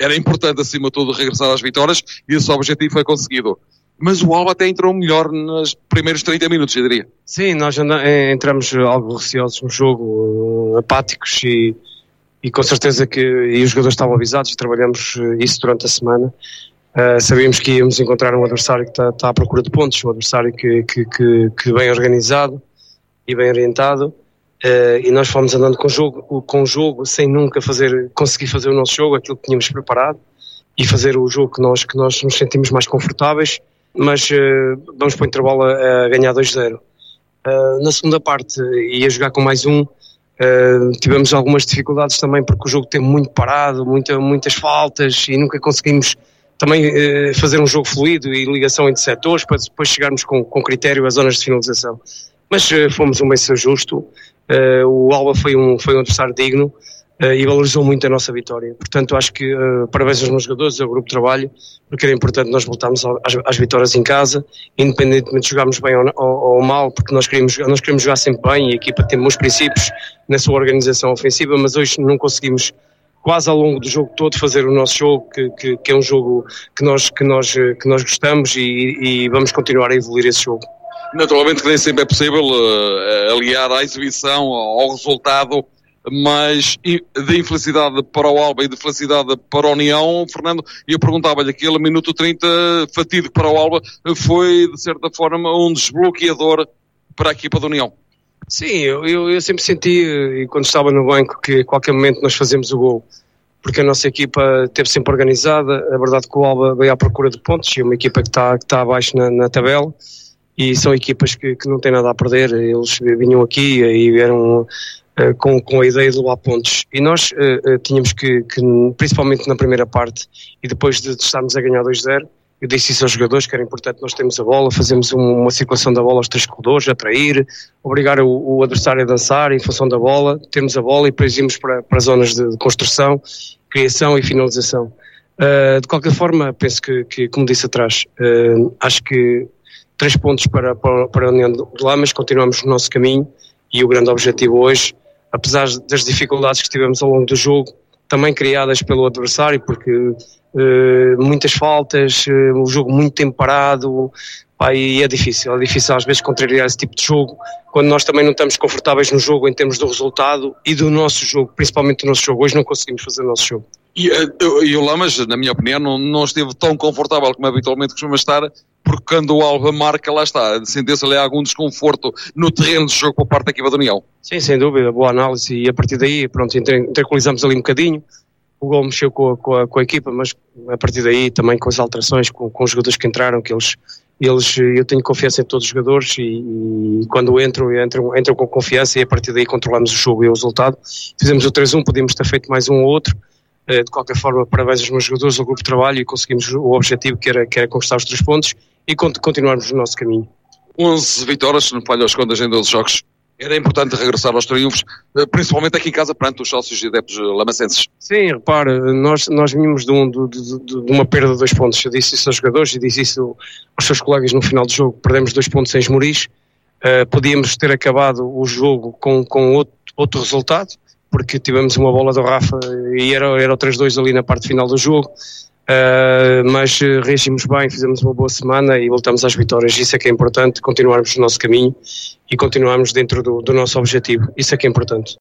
era importante, acima de tudo, regressar às vitórias e esse objetivo foi conseguido. Mas o Alba até entrou melhor nos primeiros 30 minutos, eu diria. Sim, nós entramos algo receosos no jogo, apáticos e com certeza que os jogadores estavam avisados, trabalhamos isso durante a semana. Sabíamos que íamos encontrar um adversário que está à procura de pontos, um adversário que bem organizado e bem orientado, e nós fomos andando com o jogo sem nunca conseguir fazer o nosso jogo, aquilo que tínhamos preparado, e fazer o jogo que nós nos sentimos mais confortáveis, mas vamos para o intervalo a ganhar 2-0. Na segunda parte ia jogar com mais um. Tivemos algumas dificuldades também porque o jogo teve muito parado, muitas faltas e nunca conseguimos também fazer um jogo fluido e ligação entre setores para depois chegarmos com critério às zonas de finalização. Mas fomos um vencedor justo, o Alba foi um adversário digno e valorizou muito a nossa vitória. Portanto, acho que parabéns aos meus jogadores, ao grupo de trabalho, porque era importante nós voltarmos às vitórias em casa, independentemente de jogarmos bem ou mal, porque nós queremos jogar sempre bem e a equipa tem bons princípios na sua organização ofensiva, mas hoje não conseguimos quase ao longo do jogo todo fazer o nosso jogo, que é um jogo que nós gostamos e vamos continuar a evoluir esse jogo. Naturalmente que nem sempre é possível aliar a exibição ao resultado, mas de infelicidade para o Alba e de felicidade para a União, Fernando, eu perguntava-lhe, aquele minuto 30 fatídico para o Alba foi de certa forma um desbloqueador para a equipa da União. Sim, eu sempre senti, quando estava no banco, que a qualquer momento nós fazemos o gol, porque a nossa equipa esteve sempre organizada. A verdade é que o Alba veio à procura de pontos, e uma equipa que está abaixo na tabela, e são equipas que não têm nada a perder. Eles vinham aqui e vieram com a ideia de levar pontos, e nós tínhamos que, principalmente na primeira parte, e depois de estarmos a ganhar 2-0, eu disse isso aos jogadores, que era importante nós termos a bola, fazermos uma circulação da bola aos 3 corredores, atrair, obrigar o adversário a dançar em função da bola, termos a bola e depois irmos para zonas de construção, criação e finalização. De qualquer forma, penso que como disse atrás, acho que 3 pontos para a União de Lamas, continuamos no nosso caminho, e o grande objetivo hoje, apesar das dificuldades que tivemos ao longo do jogo, também criadas pelo adversário, porque muitas faltas, um jogo muito tempo parado, e é difícil às vezes contrariar esse tipo de jogo, quando nós também não estamos confortáveis no jogo em termos do resultado e do nosso jogo, principalmente do nosso jogo. Hoje não conseguimos fazer o nosso jogo. E o Lamas, na minha opinião, não esteve tão confortável como habitualmente costuma estar, porque quando o Alba marca, lá está, sentiu-se ali algum desconforto no terreno de jogo por parte da equipa da União. Sim, sem dúvida, boa análise, e a partir daí, pronto, tranquilizamos ali um bocadinho. O gol mexeu com a equipa, mas a partir daí também com as alterações, com os jogadores que entraram, que eles eu tenho confiança em todos os jogadores, e quando entram com confiança, e a partir daí controlamos o jogo e o resultado. Fizemos o 3-1, podíamos ter feito mais um ou outro. De qualquer forma, parabéns aos meus jogadores, ao grupo de trabalho, e conseguimos o objetivo que era conquistar os 3 pontos e continuarmos no nosso caminho. 11 vitórias, se não falha as contas, em 12 jogos. Era importante regressar aos triunfos, principalmente aqui em casa, perante os sócios e adeptos lamacenses. Sim, repare, nós vínhamos de uma perda de 2 pontos. Eu disse isso aos jogadores e disse isso aos seus colegas no final do jogo. Perdemos 2 pontos em Esmoriz. Podíamos ter acabado o jogo com outro resultado, porque tivemos uma bola do Rafa e era o 3-2 ali na parte final do jogo. Mas reagimos bem, fizemos uma boa semana e voltamos às vitórias. Isso é que é importante, continuarmos no nosso caminho e continuarmos dentro do nosso objetivo. Isso é que é importante.